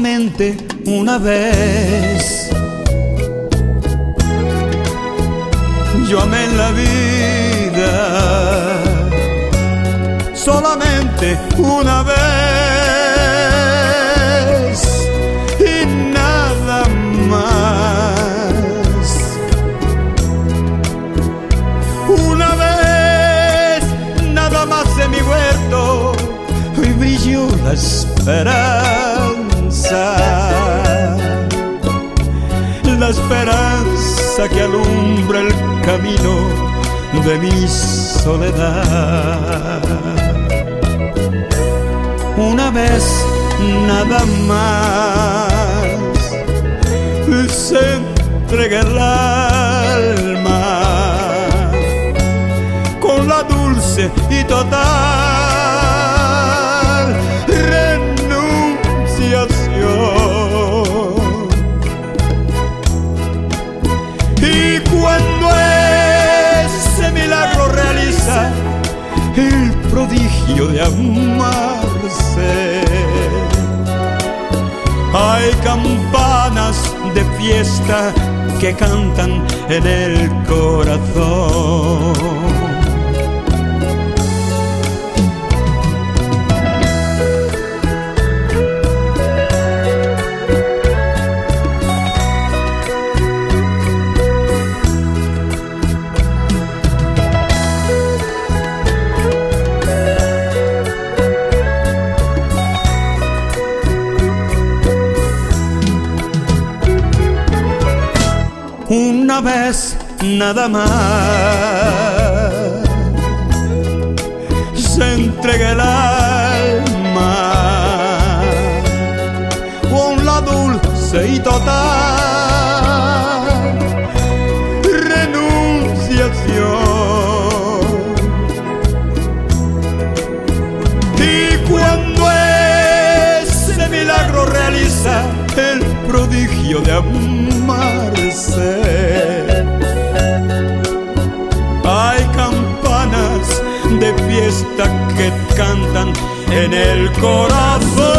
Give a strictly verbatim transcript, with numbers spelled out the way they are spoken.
solamente una vez. Yo amé la vida solamente una vez y nada más. Una vez nada más en mi huerto hoy brilló la esperanza, la esperanza que alumbra el camino de mi soledad. Una vez nada más se entrega el alma con la dulce y total renunciación. Y cuando ese milagro realiza el prodigio de amarse, hay campanas de fiesta que cantan en el corazón. Una vez nada más se entrega el alma con la dulce y total renunciación. Y cuando ese milagro realiza el prodigio de amarse, hay campanas de fiesta que cantan en el corazón.